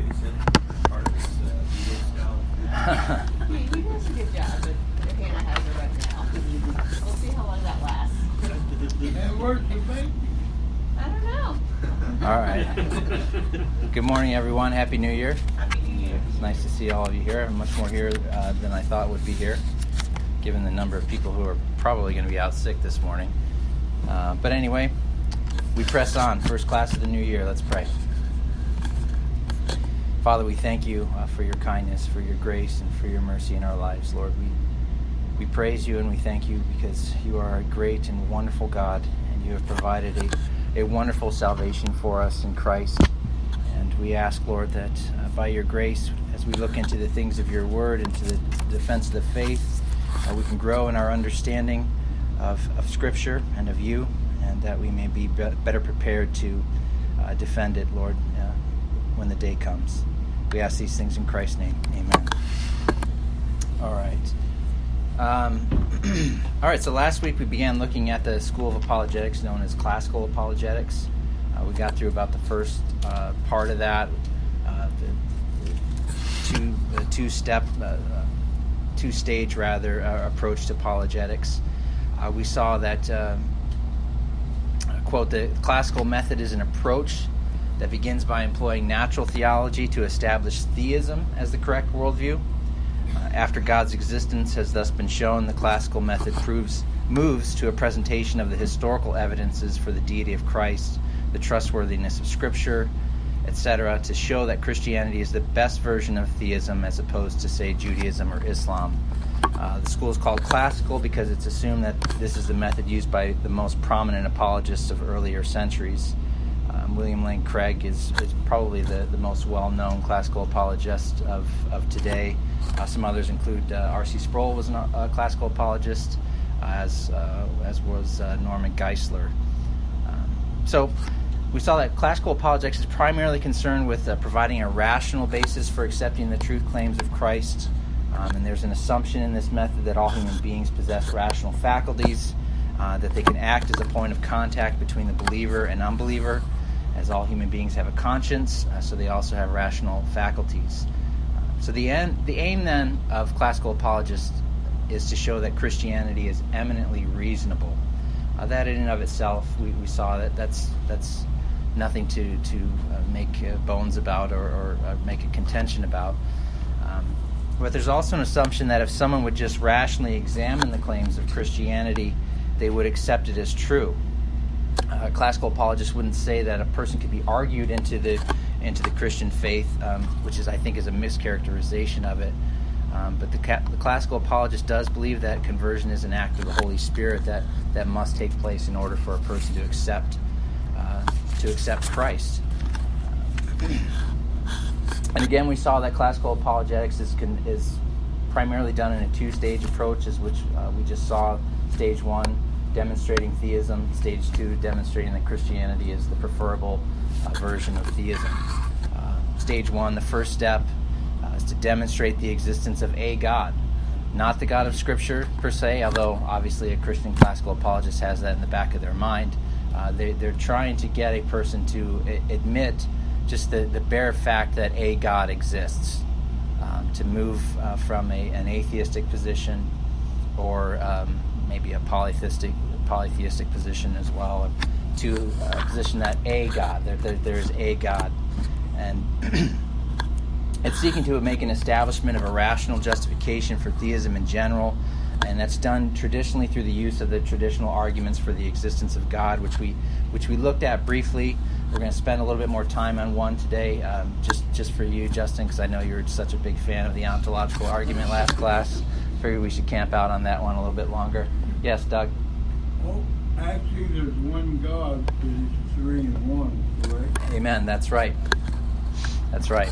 He does a good job, but Hannah has her right now. We'll see how long that lasts. That works for me. I don't know. All right. Good morning, everyone. Happy New Year. Happy New Year. It's nice to see all of you here. Much more here than I thought would be here, given the number of people who are probably going to be out sick this morning. But anyway, we press on. First class of the new year. Let's pray. Father, we thank you for your kindness, for your grace, and for your mercy in our lives. Lord, we praise you and we thank you because you are a great and wonderful God, and you have provided a wonderful salvation for us in Christ. And we ask, Lord, that by your grace, as we look into the things of your word, into the defense of the faith, we can grow in our understanding of Scripture and of you, and that we may be better prepared to defend it, Lord, when the day comes. We ask these things in Christ's name. Amen. All right. All right, so last week we began looking at the school of apologetics known as classical apologetics. We got through about the first part of that, the two-stage approach to apologetics. We saw that, quote, the classical method is an approach that begins by employing natural theology to establish theism as the correct worldview. After God's existence has thus been shown, the classical method moves to a presentation of the historical evidences for the deity of Christ, the trustworthiness of Scripture, etc., to show that Christianity is the best version of theism as opposed to, say, Judaism or Islam. The school is called classical because it's assumed that this is the method used by the most prominent apologists of earlier centuries. William Lane Craig is probably the most well-known classical apologist of today. Some others include R.C. Sproul was a classical apologist, as was Norman Geisler. So we saw that classical apologetics is primarily concerned with providing a rational basis for accepting the truth claims of Christ. And there's an assumption in this method that all human beings possess rational faculties, that they can act as a point of contact between the believer and unbeliever, as all human beings have a conscience, so they also have rational faculties. So the aim then of classical apologists is to show that Christianity is eminently reasonable. That in and of itself, we saw that's nothing to make bones about or make a contention about. But there's also an assumption that if someone would just rationally examine the claims of Christianity, they would accept it as true. Classical apologists wouldn't say that a person could be argued into the Christian faith, which I think is a mischaracterization of it. But the classical apologist does believe that conversion is an act of the Holy Spirit that must take place in order for a person to accept Christ. And again, we saw that classical apologetics is primarily done in a two-stage approach, which we just saw. Stage 1, demonstrating theism. Stage 2, demonstrating that Christianity is the preferable version of theism. Stage 1, the first step, is to demonstrate the existence of a God. Not the God of Scripture, per se, although obviously a Christian classical apologist has that in the back of their mind. They're trying to get a person to admit just the bare fact that a God exists, to move from an atheistic position or maybe a polytheistic position as well, to a position that a God, there's a God. And it's seeking to make an establishment of a rational justification for theism in general, and that's done traditionally through the use of the traditional arguments for the existence of God, which we looked at briefly. We're going to spend a little bit more time on one today, just for you, Justin, because I know you're such a big fan of the ontological argument last class. Figured we should camp out on that one a little bit longer. Yes, Doug? Well, actually, there's one God, but it's 3 in 1, correct? Amen, that's right. That's right.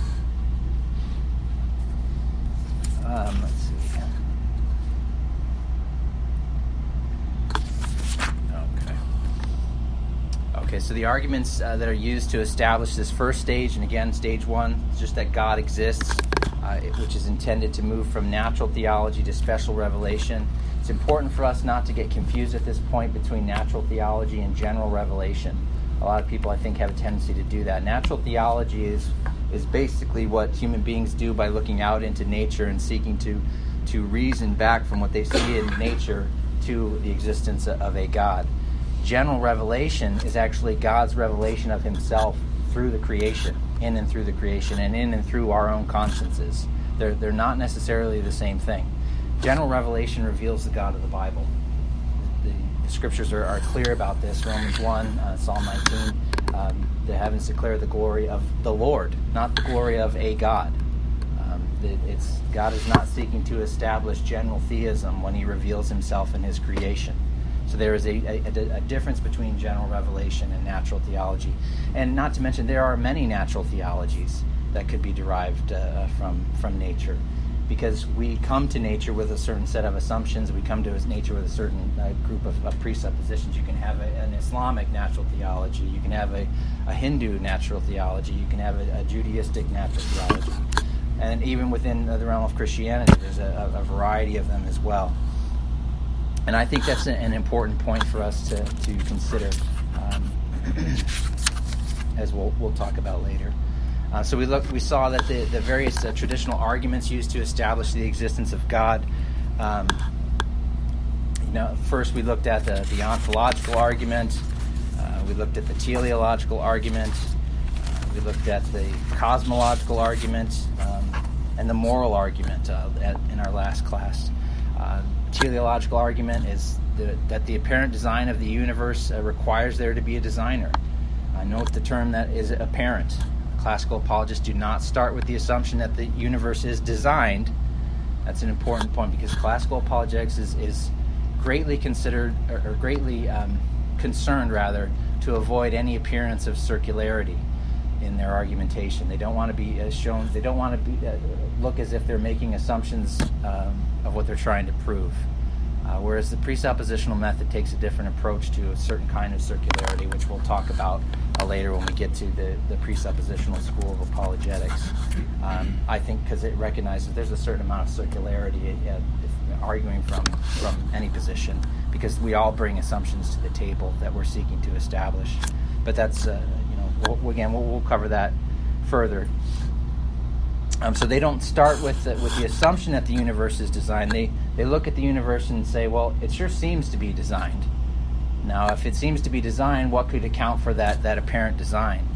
Let's see. Okay, so the arguments that are used to establish this first stage, and again, stage 1, is just that God exists, which is intended to move from natural theology to special revelation. It's important for us not to get confused at this point between natural theology and general revelation. A lot of people, I think, have a tendency to do that. Natural theology is is basically what human beings do by looking out into nature and seeking to reason back from what they see in nature to the existence of a God. General revelation is actually God's revelation of himself through the creation, in and through the creation, and in and through our own consciences. They're not necessarily the same thing. General revelation reveals the God of the Bible. The scriptures are clear about this. Romans 1, Psalm 19, the heavens declare the glory of the Lord, not the glory of a God. God is not seeking to establish general theism when he reveals himself in his creation. So there is a difference between general revelation and natural theology. And not to mention, there are many natural theologies that could be derived from nature, because we come to nature with a certain set of assumptions. We come to nature with a certain group of presuppositions. You can have an Islamic natural theology. You can have a Hindu natural theology. You can have a Judaistic natural theology. And even within the realm of Christianity, there's a variety of them as well. And I think that's an important point for us to consider, as we'll talk about later. So we saw that the various traditional arguments used to establish the existence of God. First we looked at the ontological argument. We looked at the teleological argument. We looked at the cosmological argument and the moral argument in our last class. Teleological argument is that the apparent design of the universe requires there to be a designer. Note the term that is apparent. Classical apologists do not start with the assumption that the universe is designed. That's an important point, because classical apologetics is greatly considered, or greatly concerned rather, to avoid any appearance of circularity in their argumentation. They don't want to be shown. They don't want to look as if they're making assumptions of what they're trying to prove. Whereas the presuppositional method takes a different approach to a certain kind of circularity, which we'll talk about later when we get to the presuppositional school of apologetics. I think because it recognizes there's a certain amount of circularity arguing from any position, because we all bring assumptions to the table that we're seeking to establish. But that's we'll cover that further. So they don't start with the assumption that the universe is designed. They look at the universe and say, well, it sure seems to be designed. Now, if it seems to be designed, what could account for that apparent design?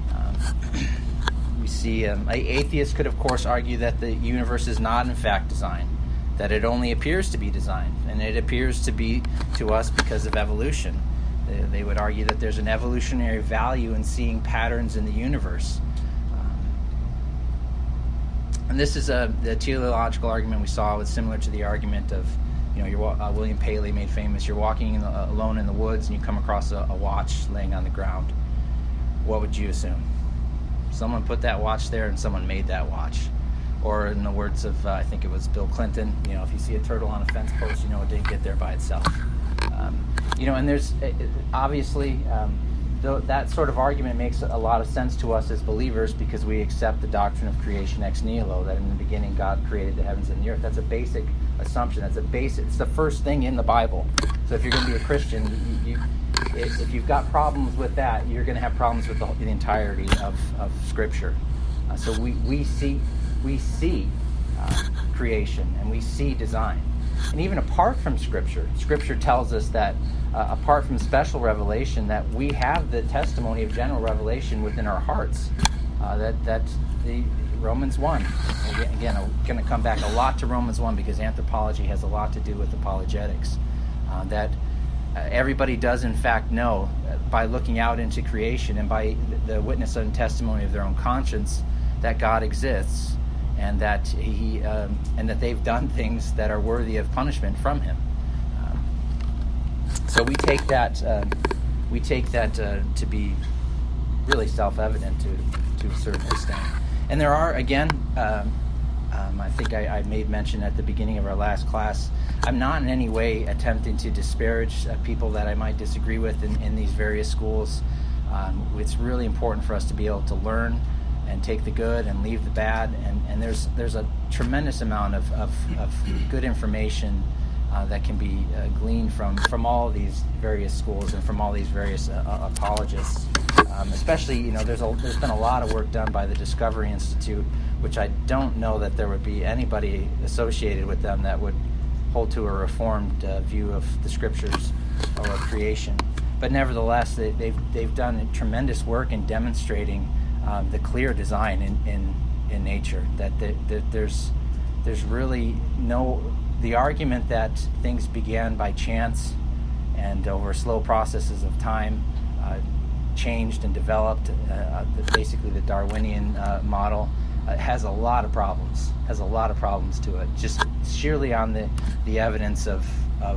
We see atheists could, of course, argue that the universe is not, in fact, designed, that it only appears to be designed, and it appears to be to us because of evolution. They would argue that there's an evolutionary value in seeing patterns in the universe. And this is the teleological argument we saw was similar to the argument of, William Paley made famous. You're walking alone in the woods and you come across a watch laying on the ground. What would you assume? Someone put that watch there and someone made that watch. Or in the words of, I think it was Bill Clinton, if you see a turtle on a fence post, it didn't get there by itself. And there's obviously that sort of argument makes a lot of sense to us as believers, because we accept the doctrine of creation ex nihilo, that in the beginning God created the heavens and the earth. That's a basic assumption. It's the first thing in the Bible. So if you're going to be a Christian, if you've got problems with that, you're going to have problems with the entirety of Scripture. So we see creation and we see design. And even apart from Scripture tells us that apart from special revelation, that we have the testimony of general revelation within our hearts. That's the Romans 1. Again, I'm going to come back a lot to Romans 1 because anthropology has a lot to do with apologetics. That everybody does in fact know by looking out into creation and by the witness and testimony of their own conscience that God exists, and that and that they've done things that are worthy of punishment from Him. So we take that to be really self-evident to a certain extent. And there are, again, I think I made mention at the beginning of our last class, I'm not in any way attempting to disparage people that I might disagree with in these various schools. It's really important for us to be able to learn and take the good and leave the bad, and there's a tremendous amount of good information that can be gleaned from all of these various schools and from all these various apologists. Especially, there's been a lot of work done by the Discovery Institute, which I don't know that there would be anybody associated with them that would hold to a reformed view of the scriptures or of creation. But nevertheless, they've done tremendous work in demonstrating the clear design in nature. That there's really the argument that things began by chance and over slow processes of time changed and developed. Basically, the Darwinian model has a lot of problems. Has a lot of problems to it, just sheerly on the evidence of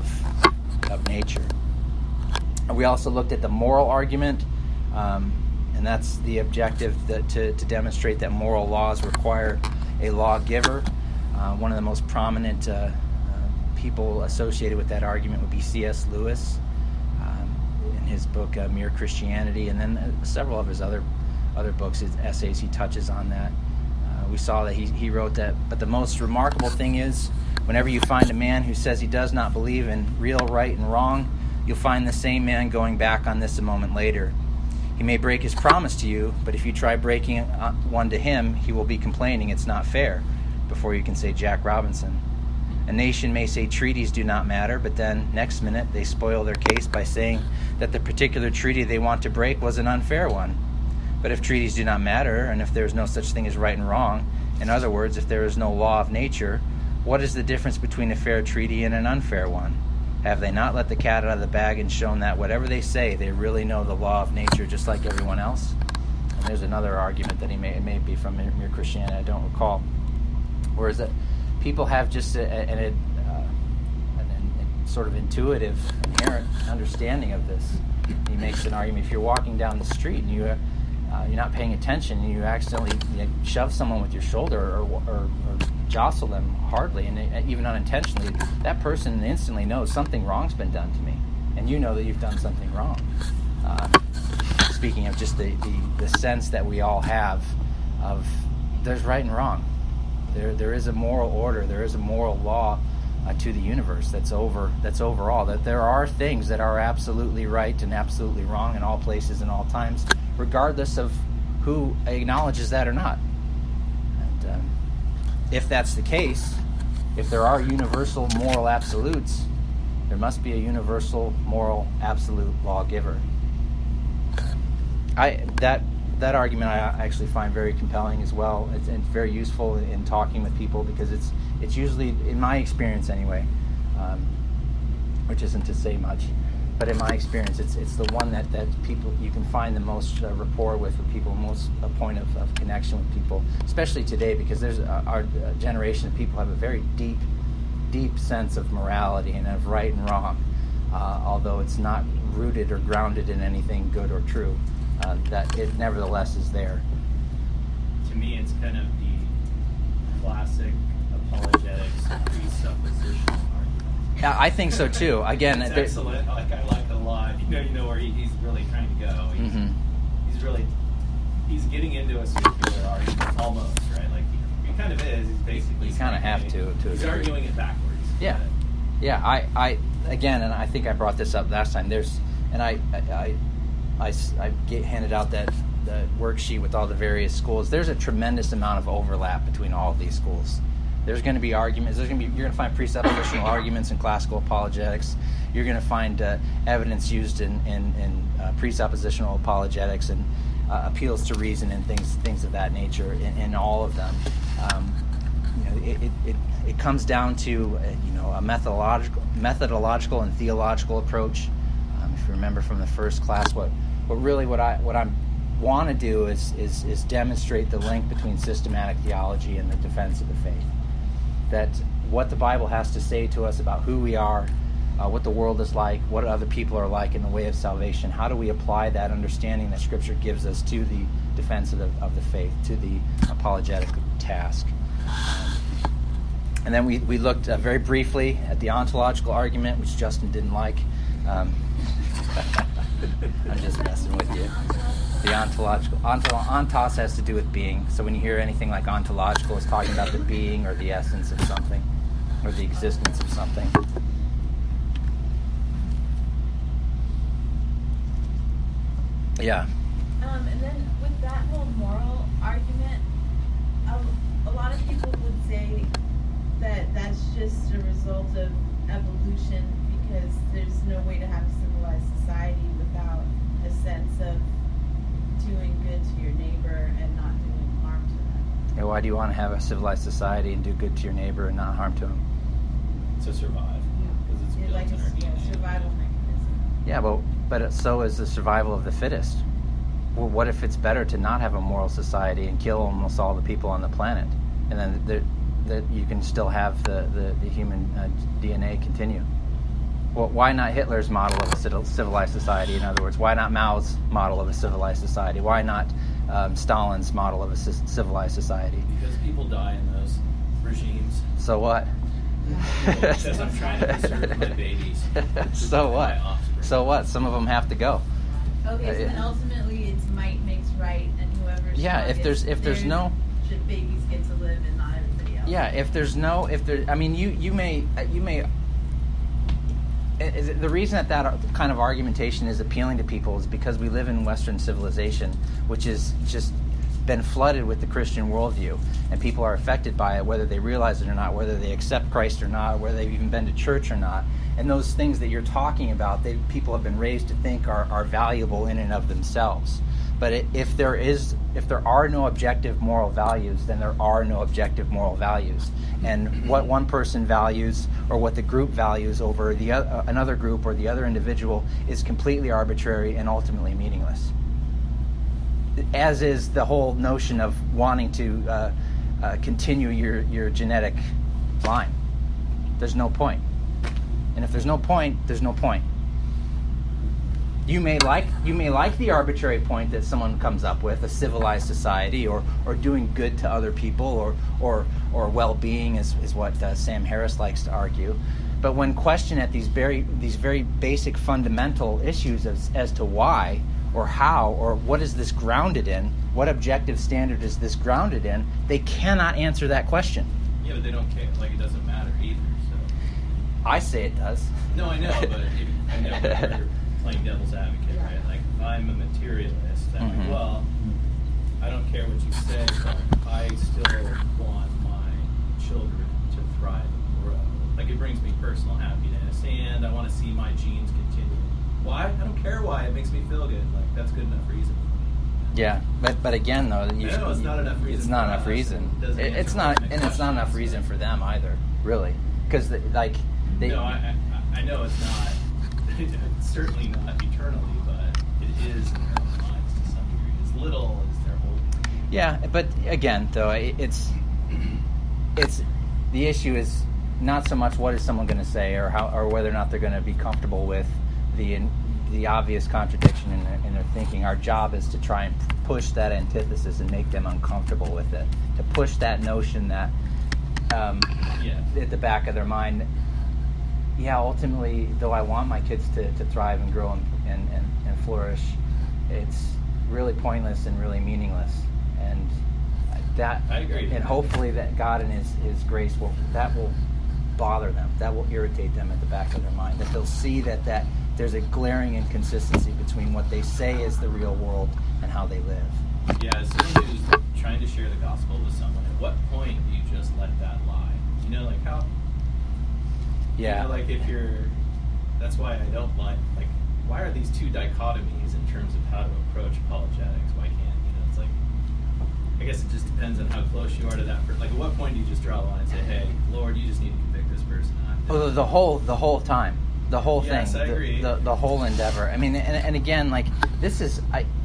nature. We also looked at the moral argument, and that's the objective to demonstrate that moral laws require a lawgiver. One of the most prominent people associated with that argument would be C.S. Lewis in his book Mere Christianity, and then several of his other books, his essays, he touches on that. We saw that he wrote that, but the most remarkable thing is, whenever you find a man who says he does not believe in real right and wrong, you'll find the same man going back on this a moment later. He may break his promise to you, but if you try breaking one to him, he will be complaining it's not fair before you can say Jack Robinson. A nation may say treaties do not matter, but then next minute they spoil their case by saying that the particular treaty they want to break was an unfair one. But if treaties do not matter, and if there is no such thing as right and wrong, in other words, if there is no law of nature, what is the difference between a fair treaty and an unfair one? Have they not let the cat out of the bag and shown that whatever they say, they really know the law of nature just like everyone else? And there's another argument that it may be from Mere Christianity, I don't recall. Whereas that people have just an sort of intuitive, inherent understanding of this. He makes an argument, if you're walking down the street and you're not paying attention and you accidentally shove someone with your shoulder or jostle them hardly, and even unintentionally, that person instantly knows something wrong's been done to me, and you know that you've done something wrong. Speaking of just the sense that we all have of there's right and wrong. There is a moral order, there is a moral law to the universe that's overall, that there are things that are absolutely right and absolutely wrong in all places and all times, regardless of who acknowledges that or not. And if that's the case, if there are universal moral absolutes, there must be a universal moral absolute lawgiver. That argument I actually find very compelling as well. It's very useful in talking with people, because it's usually, in my experience anyway, which isn't to say much, but in my experience, it's the one that people, you can find the most rapport with people, most a point of connection with people, especially today, because there's our generation of people have a very deep sense of morality and of right and wrong, although it's not rooted or grounded in anything good or true. That it nevertheless is there. To me, it's kind of the classic apologetics presuppositional argument. Yeah, I think so too. Again, it's excellent. I like it a lot. You know where he's really trying to go. He's getting into a circular argument almost, right? Like he kind of is. He's basically. You kind of have to. He's arguing it backwards. Yeah, yeah. I again, and I think I brought this up last time. I get handed out the worksheet with all the various schools. There's a tremendous amount of overlap between all of these schools. There's going to be arguments. You're going to find presuppositional arguments in classical apologetics. You're going to find evidence used in presuppositional apologetics and appeals to reason and things of that nature in all of them. It comes down to a methodological and theological approach. If you remember from the first class, what I want to do is demonstrate the link between systematic theology and the defense of the faith. That what the Bible has to say to us about who we are, what the world is like, what other people are like in the way of salvation. How do we apply that understanding that Scripture gives us to the defense of the faith, to the apologetic task? And then we looked very briefly at the ontological argument, which Justin didn't like. I'm just messing with you. The ontological, ontos has to do with being. So when you hear anything like ontological, it's talking about the being or the essence of something, or the existence of something. Yeah. And then with that whole moral argument, a lot of people would say that that's just a result of evolution because there's no way to have a civilized society without a sense of doing good to your neighbor and not doing harm to them. Yeah, why do you want to have a civilized society and do good to your neighbor and not harm to him? To survive. Because it's built Like in our a DNA. survival mechanism. Yeah, but so is the survival of the fittest. Well, what if it's better to not have a moral society and kill almost all the people on the planet, and then that you can still have the human DNA continue? Well, why not Hitler's model of a civilized society? In other words, why not Mao's model of a civilized society? Why not Stalin's model of a civilized society? Because people die in those regimes. So what? Because I'm trying to preserve my babies. So what? My offspring. So what? Some of them have to go. Okay, so then ultimately it's might makes right, and whoever's Yeah, if there's no should babies get to live and not everybody else. Yeah, I mean, you may. The reason that kind of argumentation is appealing to people is because we live in Western civilization, which is just been flooded with the Christian worldview, and people are affected by it, whether they realize it or not, whether they accept Christ or not, whether they've even been to church or not. And those things that you're talking about, people have been raised to think are valuable in and of themselves. But if there are no objective moral values, then there are no objective moral values. And what one person values or what the group values over another group or the other individual is completely arbitrary and ultimately meaningless. As is the whole notion of wanting to continue your genetic line. There's no point. And if there's no point, there's no point. You may like the arbitrary point that someone comes up with, a civilized society, or doing good to other people, or well-being is what Sam Harris likes to argue. But when questioned at these very basic fundamental issues as to why or how or what is this grounded in, what objective standard is this grounded in, they cannot answer that question. Yeah, but they don't care. Like, it doesn't matter either. So I say it does. no, I know, but you're playing devil's advocate, right? Like, if I'm a materialist, I'm like, well, I don't care what you say, but I still want my children to thrive and grow. Like, it brings me personal happiness, and I want to see my genes continue. Why? I don't care why. It makes me feel good. Like, that's good enough reason for me. Yeah, but again, though, it's not enough reason. It's not enough reason. It's not enough reason for them either, really, because No, I know it's not. It's certainly not eternally, but it is in their own minds to some degree. As little as they're holding. Yeah, but again, though, it's the issue is not so much what is someone going to say or whether or not they're going to be comfortable with the obvious contradiction in their thinking. Our job is to try and push that antithesis and make them uncomfortable with it. To push that notion that at the back of their mind, ultimately, though I want my kids to thrive and grow and flourish, it's really pointless and really meaningless. And that, I agree. And hopefully that God in His grace will bother them. That will irritate them at the back of their mind. That they'll see that there's a glaring inconsistency between what they say is the real world and how they live. Yeah, as someone who's trying to share the gospel with someone, at what point do you just let that lie? You know, like how... Yeah. You know, like if you're... That's why I don't like... why are these two dichotomies in terms of how to approach apologetics? Why can't, it's like... I guess it just depends on how close you are to that person. Like, at what point do you just draw the line and say, hey, Lord, you just need to convict this person? The whole time. The whole thing. Yes, I agree. The whole endeavor. I mean, and again, like, this is...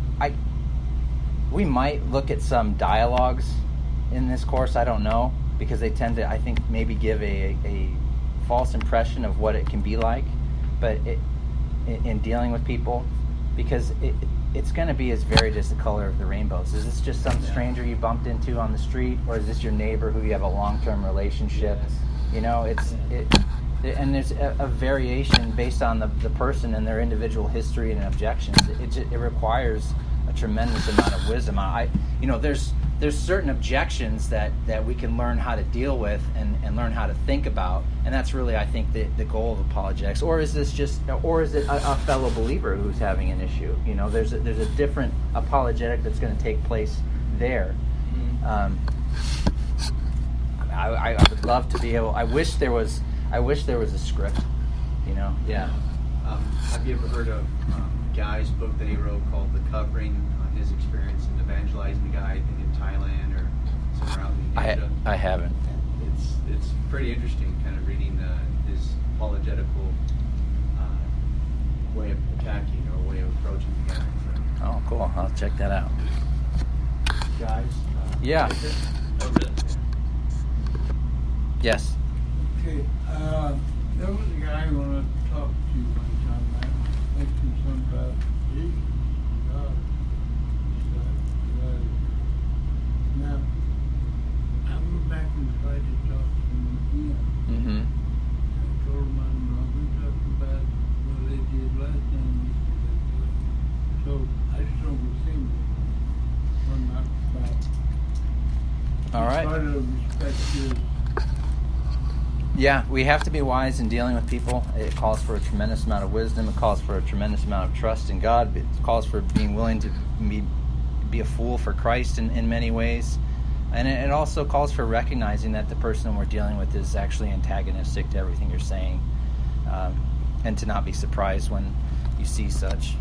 we might look at some dialogues in this course, I don't know, because they tend to, I think, maybe give a false impression of what it can be like, but in dealing with people, because it's going to be as varied as the color of the rainbows. Is this just some stranger you bumped into on the street, or is this your neighbor who you have a long-term relationship? Yes. And there's a variation based on the person and their individual history and objections. It requires a tremendous amount of wisdom. There's there's certain objections that we can learn how to deal with and learn how to think about, and that's really, I think, the goal of apologetics. Or is it a fellow believer who's having an issue? You know, there's a different apologetic that's going to take place there. I would love to be able. I wish there was a script. You know, yeah. Have you ever heard of Guy's book that he wrote called The Covering, on his experience in evangelizing the guy, I think in Thailand or somewhere out in Asia? I haven't. It's pretty interesting, kind of reading his apologetical way of attacking or way of approaching the guy. So. Oh, cool. I'll check that out. Guys? Yeah. Oh, really? Yes. Okay, there was a guy I wanted to talk to you one time. I mentioned something about Jesus, God, stuff. Now, I went back and tried to talk to him again. Mm-hmm. I told him I'm not going to talk about what they did last time. So I struggled with him. I'm not about. All right. Part of respect is. Yeah, we have to be wise in dealing with people. It calls for a tremendous amount of wisdom. It calls for a tremendous amount of trust in God. It calls for being willing to be a fool for Christ in many ways. And it also calls for recognizing that the person we're dealing with is actually antagonistic to everything you're saying, and to not be surprised when you see such.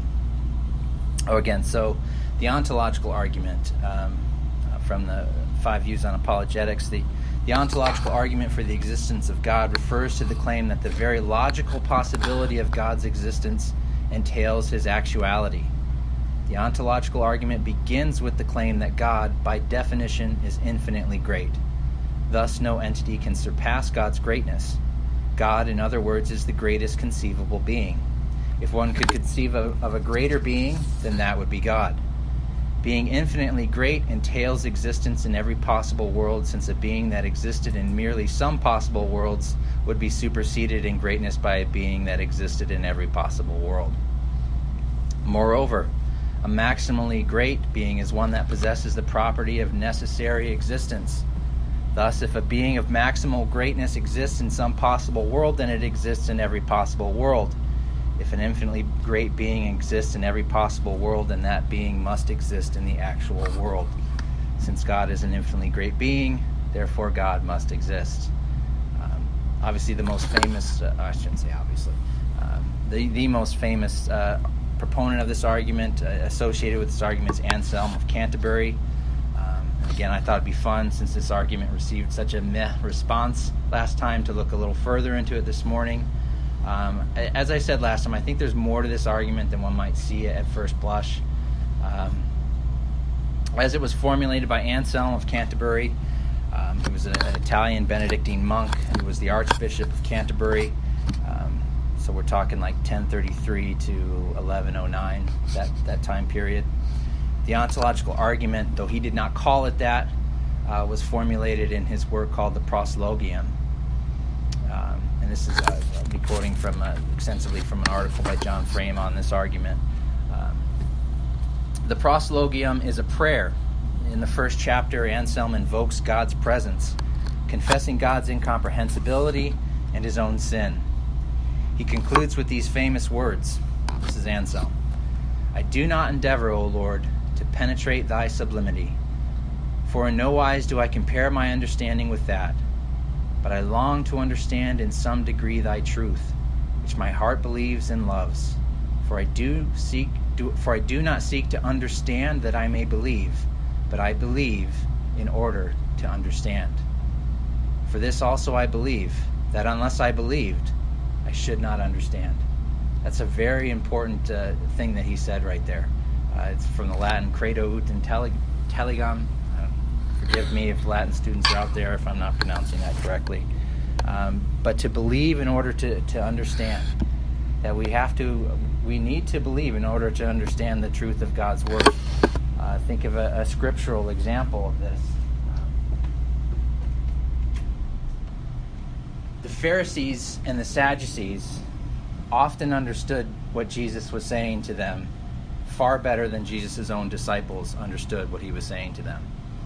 So the ontological argument from the 5 Views on Apologetics, the ontological argument for the existence of God refers to the claim that the very logical possibility of God's existence entails his actuality. The ontological argument begins with the claim that God, by definition, is infinitely great. Thus, no entity can surpass God's greatness. God, in other words, is the greatest conceivable being. If one could conceive of a greater being, then that would be God. Being infinitely great entails existence in every possible world, since a being that existed in merely some possible worlds would be superseded in greatness by a being that existed in every possible world. Moreover, a maximally great being is one that possesses the property of necessary existence. Thus, if a being of maximal greatness exists in some possible world, then it exists in every possible world. If an infinitely great being exists in every possible world, then that being must exist in the actual world. Since God is an infinitely great being, therefore God must exist. Obviously, the most famous, I shouldn't say obviously, the most famous proponent of this argument, associated with this argument, is Anselm of Canterbury. And again, I thought it'd be fun, since this argument received such a meh response last time, to look a little further into it this morning. As I said last time, I think there's more to this argument than one might see at first blush. As it was formulated by Anselm of Canterbury, he was an Italian Benedictine monk who was the Archbishop of Canterbury. So we're talking like 1033 to 1109, that time period. The ontological argument, though he did not call it that, was formulated in his work called the Proslogium. And this is I'll be quoting from extensively from an article by John Frame on this argument. The Proslogium is a prayer. In the first chapter, Anselm invokes God's presence, confessing God's incomprehensibility and his own sin. He concludes with these famous words. This is Anselm. I do not endeavor, O Lord, to penetrate thy sublimity, for in no wise do I compare my understanding with that. But I long to understand in some degree thy truth, which my heart believes and loves. For I do not seek to understand that I may believe, but I believe in order to understand. For this also I believe, that unless I believed, I should not understand. That's a very important thing that he said right there. It's from the Latin credo ut intelligam. Forgive me if Latin students are out there if I'm not pronouncing that correctly. But to believe in order to understand. That we need to believe in order to understand the truth of God's Word. Think of a scriptural example of this. The Pharisees and the Sadducees often understood what Jesus was saying to them far better than Jesus' own disciples understood what he was saying to them.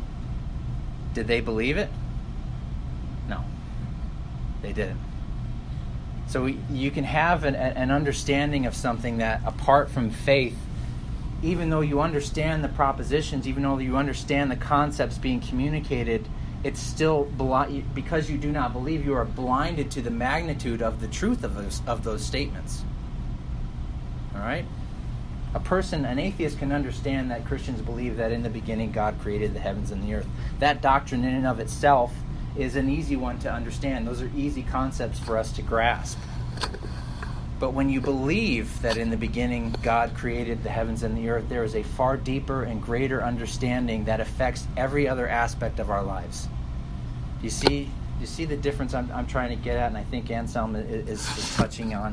Did they believe it? No, they didn't. So you can have an understanding of something that, apart from faith, even though you understand the propositions, even though you understand the concepts being communicated, it's still because you do not believe, you are blinded to the magnitude of the truth of those statements. All right? An atheist can understand that Christians believe that in the beginning God created the heavens and the earth. That doctrine in and of itself is an easy one to understand. Those are easy concepts for us to grasp. But when you believe that in the beginning God created the heavens and the earth, there is a far deeper and greater understanding that affects every other aspect of our lives. You see the difference I'm trying to get at, and I think Anselm is touching on.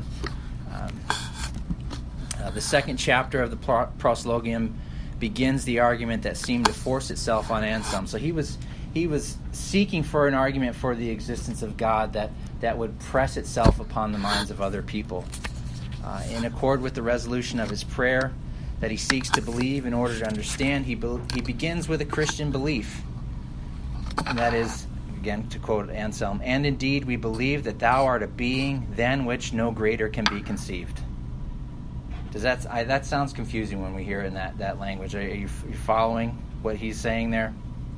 The second chapter of the Proslogium begins the argument that seemed to force itself on Anselm. So he was seeking for an argument for the existence of God that would press itself upon the minds of other people. In accord with the resolution of his prayer that he seeks to believe in order to understand, he begins with a Christian belief. And that is, again, to quote Anselm, "And indeed we believe that thou art a being than which no greater can be conceived." That sounds confusing when we hear it in that language. Are you following what he's saying there?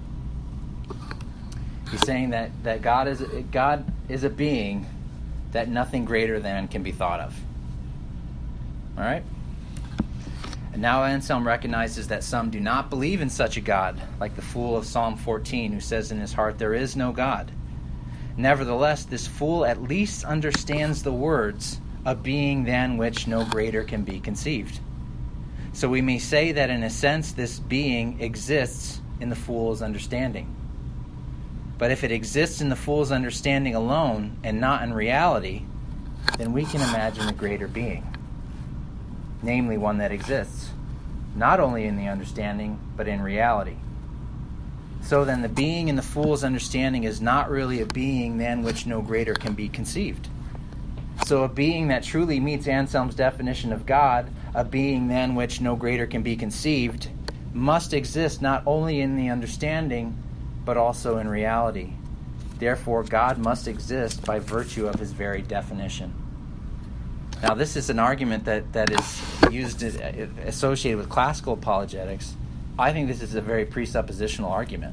He's saying that God is a being that nothing greater than can be thought of. All right? And now Anselm recognizes that some do not believe in such a God, like the fool of Psalm 14, who says in his heart, "There is no God." Nevertheless, this fool at least understands the words, "a being than which no greater can be conceived." So we may say that in a sense this being exists in the fool's understanding. But if it exists in the fool's understanding alone and not in reality, then we can imagine a greater being, namely one that exists, not only in the understanding, but in reality. So then the being in the fool's understanding is not really a being than which no greater can be conceived. So a being that truly meets Anselm's definition of God, a being than which no greater can be conceived, must exist not only in the understanding, but also in reality. Therefore, God must exist by virtue of his very definition. Now, this is an argument that is used, associated with classical apologetics. I think this is a very presuppositional argument.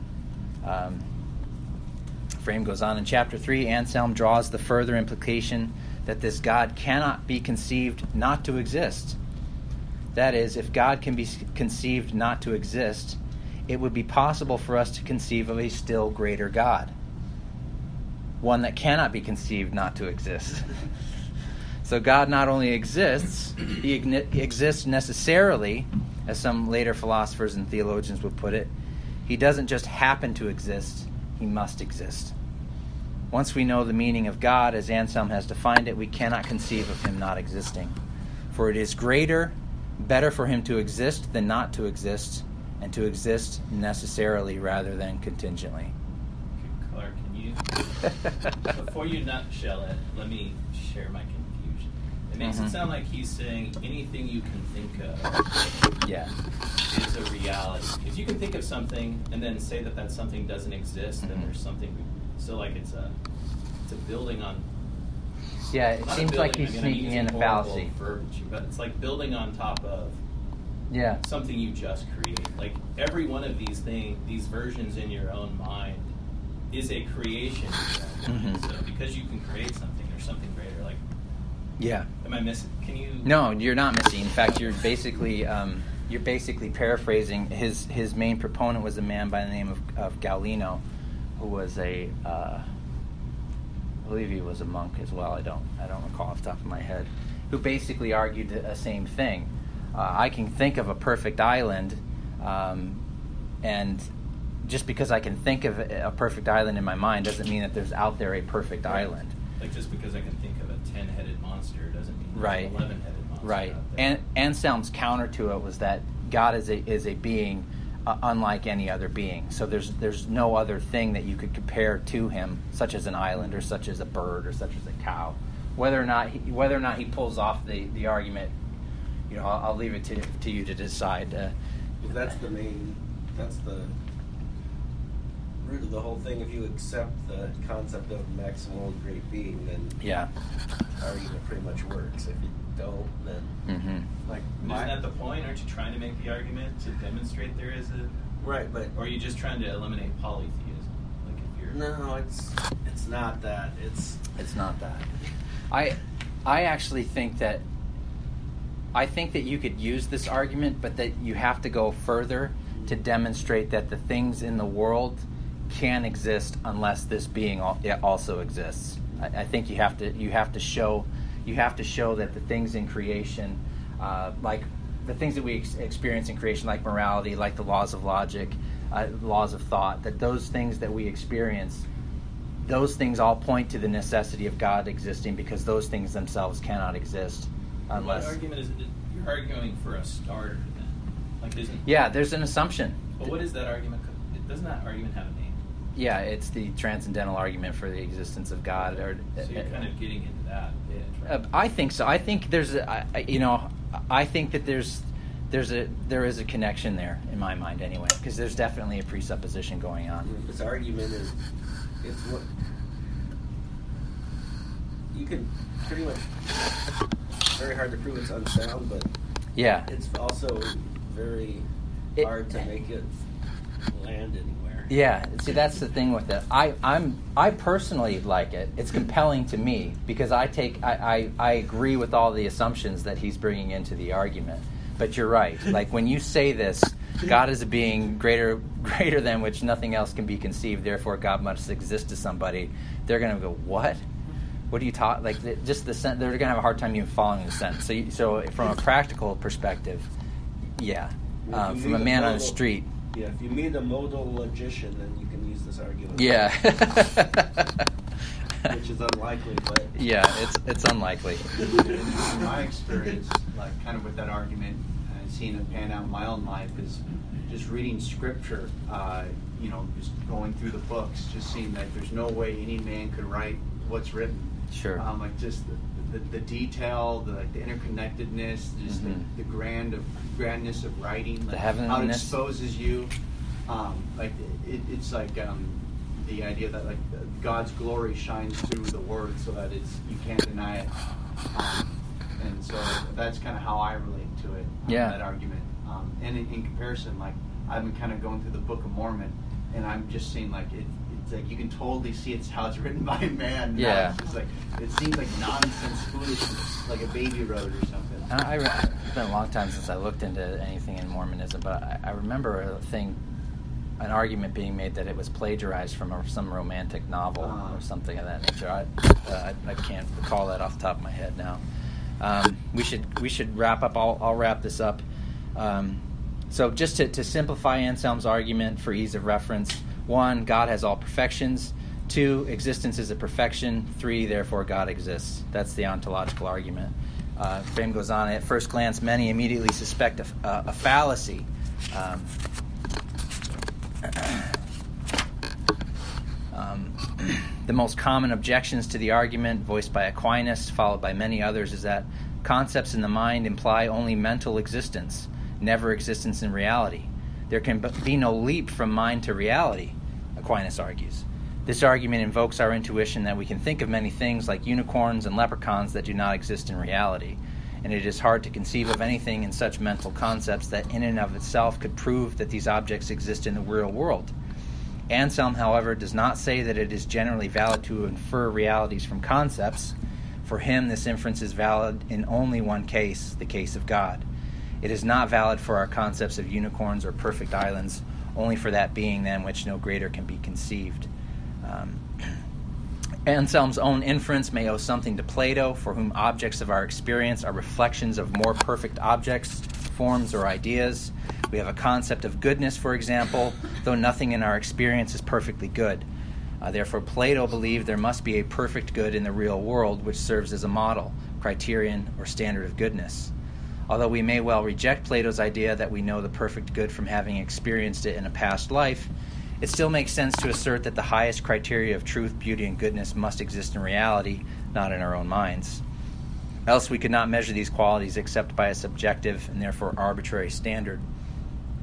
Frame goes on in chapter 3, Anselm draws the further implication that this God cannot be conceived not to exist. That is, if God can be conceived not to exist, it would be possible for us to conceive of a still greater God, one that cannot be conceived not to exist. So God not only exists, he exists necessarily, as some later philosophers and theologians would put it. He doesn't just happen to exist, he must exist. Once we know the meaning of God, as Anselm has defined it, we cannot conceive of him not existing. For it is better for him to exist than not to exist, and to exist necessarily rather than contingently. Clark, can you, before you nutshell it, let me share my confusion. It makes it sound like he's saying anything you can think of is a reality. If you can think of something and then say that something doesn't exist, then there's something. So like it's a building on. Yeah, it seems like he's sneaking in a fallacy. Verbiage, but it's like building on top of something you just create. Like every one of these versions in your own mind is a creation. So because you can create something, there's something greater. Like, am I missing? Can you? No, you're not missing. In fact, you're basically paraphrasing. His main proponent was a man by the name of Galeno, who was I believe he was a monk as well. I don't recall off the top of my head. Who basically argued the same thing. I can think of a perfect island, and just because I can think of a perfect island in my mind doesn't mean that there's out there a perfect island. Like just because I can think of a 10-headed monster doesn't mean there's an 11-headed monster. Right. Out there. And Anselm's counter to it was that God is a being unlike any other being. So there's no other thing that you could compare to him, such as an island or such as a bird or such as a cow. Whether or not he pulls off the argument, I'll leave it to you to decide. That's the really through the whole thing, if you accept the concept of maximal great being, then Yeah. the argument pretty much works. If you don't, then Like Isn't that the point? Aren't you trying to make the argument to demonstrate there is a... right, but Or are you just trying to eliminate polytheism? Like if you're... no, it's not that. It's not that. I actually think that you could use this argument, but that you have to go further to demonstrate that the things in the world can exist unless this being also exists. I think you have to show that the things in creation, like the things that we experience in creation, like morality, like the laws of logic, laws of thought, that those things that we experience, those things all point to the necessity of God existing, because those things themselves cannot exist unless... What argument is it? You're arguing for a starter then. Like isn't... Yeah, there's an assumption. But what is that argument? Doesn't that argument have a name? Yeah, it's the transcendental argument for the existence of God. So you're kind of getting into that bit, right? I think so. I think there's I think that there is a connection there in my mind anyway, because there's definitely a presupposition going on. this argument is it's what you can pretty much. Very hard to prove it's unsound, but Yeah. it's also very hard to make it land anywhere. Yeah, see, that's the thing with it. I personally like it. It's compelling to me because I agree with all the assumptions that he's bringing into the argument. But you're right. Like when you say this, God is a being greater than which nothing else can be conceived. Therefore, God must exist to somebody. They're going to go, what? What do you talk? Like just the they're going to have a hard time even following the sentence. So from a practical perspective, yeah. From a man on the street. Yeah, if you meet a modal logician, then you can use this argument. Yeah. Which is unlikely, but... Yeah, it's unlikely. In my experience, like kind of with that argument, and seeing it pan out in my own life, is just reading scripture, just going through the books, just seeing that there's no way any man could write what's written. Sure. Like just the detail, the interconnectedness, just the grandness of writing, like the how it heavenliness. exposes you. It's like the idea that like God's glory shines through the word, so that you can't deny it. And so that's kind of how I relate to it. That argument. And in comparison, like I've been kind of going through the Book of Mormon, and I'm just seeing like it's like you can totally see it's how it's written by a man. Yeah. It's just like it seems like nonsense, foolishness, like a baby wrote it or something. It's been a long time since I looked into anything in Mormonism, but I remember an argument being made that it was plagiarized from some romantic novel or something of that nature. I can't recall that off the top of my head now. We should wrap up. I'll wrap this up. So just to simplify Anselm's argument for ease of reference: 1, God has all perfections. 2, existence is a perfection. 3, therefore God exists. That's the ontological argument. Frame goes on. At first glance, many immediately suspect a fallacy. The most common objections to the argument, voiced by Aquinas, followed by many others, is that concepts in the mind imply only mental existence, never existence in reality. There can be no leap from mind to reality, Aquinas argues. This argument invokes our intuition that we can think of many things like unicorns and leprechauns that do not exist in reality, and it is hard to conceive of anything in such mental concepts that in and of itself could prove that these objects exist in the real world. Anselm, however, does not say that it is generally valid to infer realities from concepts. For him, this inference is valid in only one case, the case of God. It is not valid for our concepts of unicorns or perfect islands, only for that being than which no greater can be conceived. Anselm's own inference may owe something to Plato, for whom objects of our experience are reflections of more perfect objects, forms, or ideas. We have a concept of goodness, for example, though nothing in our experience is perfectly good. Therefore, Plato believed there must be a perfect good in the real world, which serves as a model, criterion, or standard of goodness. Although we may well reject Plato's idea that we know the perfect good from having experienced it in a past life, it still makes sense to assert that the highest criteria of truth, beauty, and goodness must exist in reality, not in our own minds. Else we could not measure these qualities except by a subjective and therefore arbitrary standard.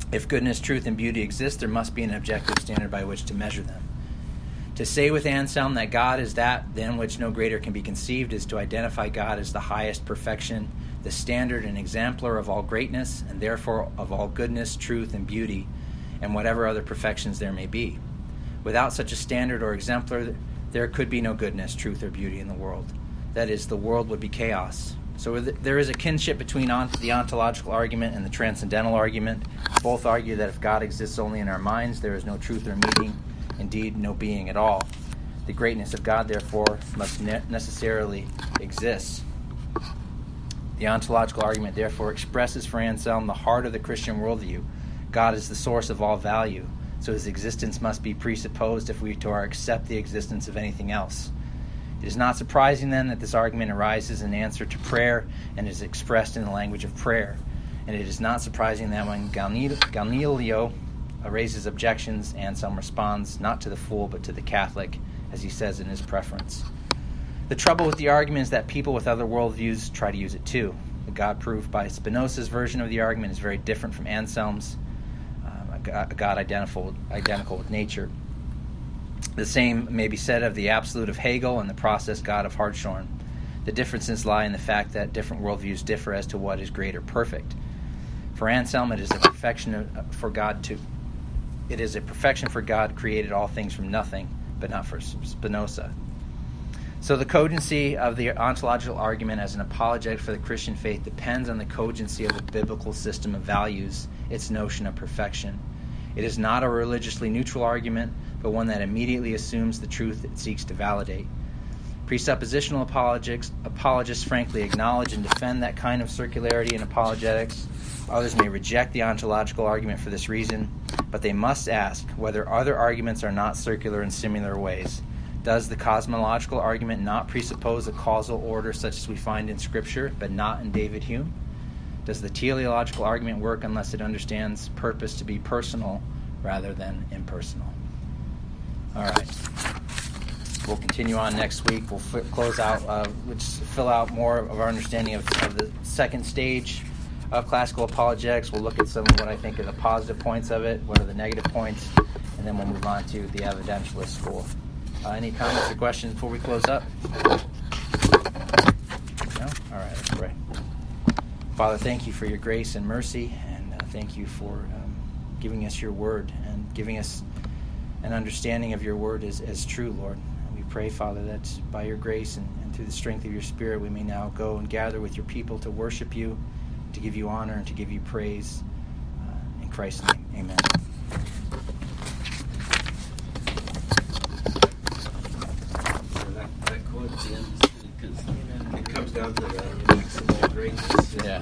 If goodness, truth, and beauty exist, there must be an objective standard by which to measure them. To say with Anselm that God is that than which no greater can be conceived is to identify God as the highest perfection, the standard and exemplar of all greatness, and therefore of all goodness, truth, and beauty, and whatever other perfections there may be. Without such a standard or exemplar, there could be no goodness, truth, or beauty in the world. That is, the world would be chaos. So there is a kinship between the ontological argument and the transcendental argument. Both argue that if God exists only in our minds, there is no truth or meaning, indeed no being at all. The greatness of God, therefore, must necessarily exist. The ontological argument, therefore, expresses for Anselm the heart of the Christian worldview. God is the source of all value, so his existence must be presupposed if we to accept the existence of anything else. It is not surprising, then, that this argument arises in answer to prayer and is expressed in the language of prayer. And it is not surprising that when Galileo raises objections, Anselm responds not to the fool but to the Catholic, as he says in his preference. The trouble with the argument is that people with other worldviews try to use it too. The God proof by Spinoza's version of the argument is very different from Anselm's, a God identical with nature. The same may be said of the absolute of Hegel and the process God of Hartshorne. The differences lie in the fact that different worldviews differ as to what is great or perfect. For Anselm, it is a perfection for God created all things from nothing, but not for Spinoza. So the cogency of the ontological argument as an apologetic for the Christian faith depends on the cogency of the biblical system of values, its notion of perfection. It is not a religiously neutral argument, but one that immediately assumes the truth it seeks to validate. Presuppositional apologists frankly acknowledge and defend that kind of circularity in apologetics. Others may reject the ontological argument for this reason, but they must ask whether other arguments are not circular in similar ways. Does the cosmological argument not presuppose a causal order such as we find in Scripture, but not in David Hume? Does the teleological argument work unless it understands purpose to be personal rather than impersonal? All right. We'll continue on next week. We'll close out, fill out more of our understanding of the second stage of classical apologetics. We'll look at some of what I think are the positive points of it, what are the negative points, and then we'll move on to the evidentialist school. Any comments or questions before we close up? No? All right, let's pray. Father, thank you for your grace and mercy, and thank you for giving us your word and giving us an understanding of your word as true, Lord. And we pray, Father, that by your grace and through the strength of your Spirit, we may now go and gather with your people to worship you, to give you honor, and to give you praise. In Christ's name, amen. That quote at the end, because it comes down to the maximal greatness. Yeah.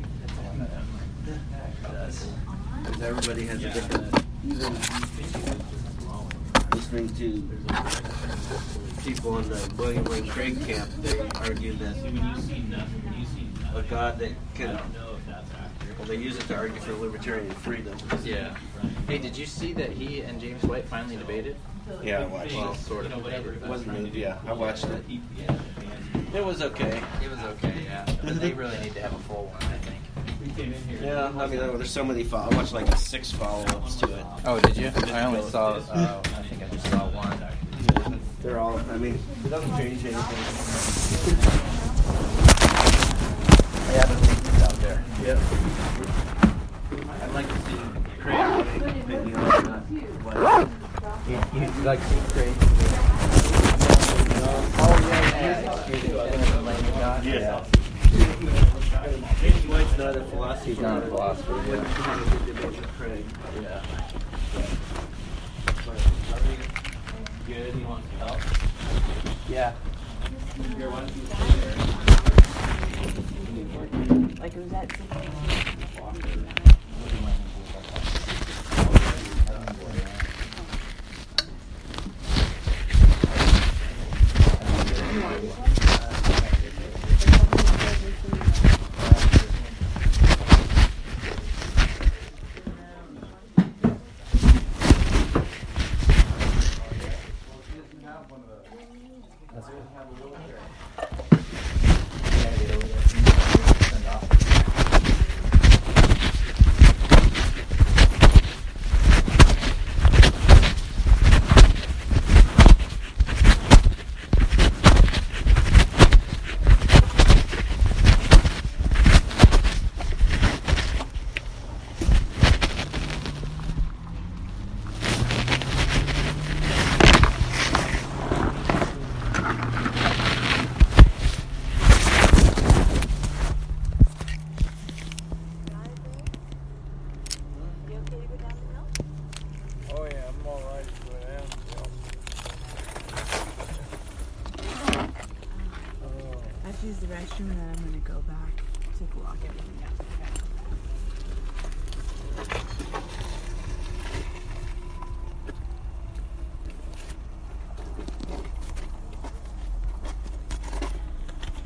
Because everybody has a different, even listening to people in the William Lane Craig camp, they argue that a God that can, well, they use it to argue for libertarian freedom. Yeah. Hey, did you see that he and James White finally debated? Yeah, I watched Well, it. sort of. Whatever. Yeah, I watched it. It was okay. It was okay, yeah. But they really need to have a full one, I think. Yeah, I mean, there's so many. I watched like 6 follow-ups to it. Oh, did you? I only saw, I think I just saw one. They're all, I mean, it doesn't change anything. I haven't linked it out there. Yeah. I'd like to see Craig maybe on that. You'd like to see Craig? Oh, yeah. Yeah. James White's not a philosopher. He's not a philosopher, yeah. Craig. Yeah. Good, you want some help? Yeah. Like, was that use the restroom and then I'm gonna go back to block everything out.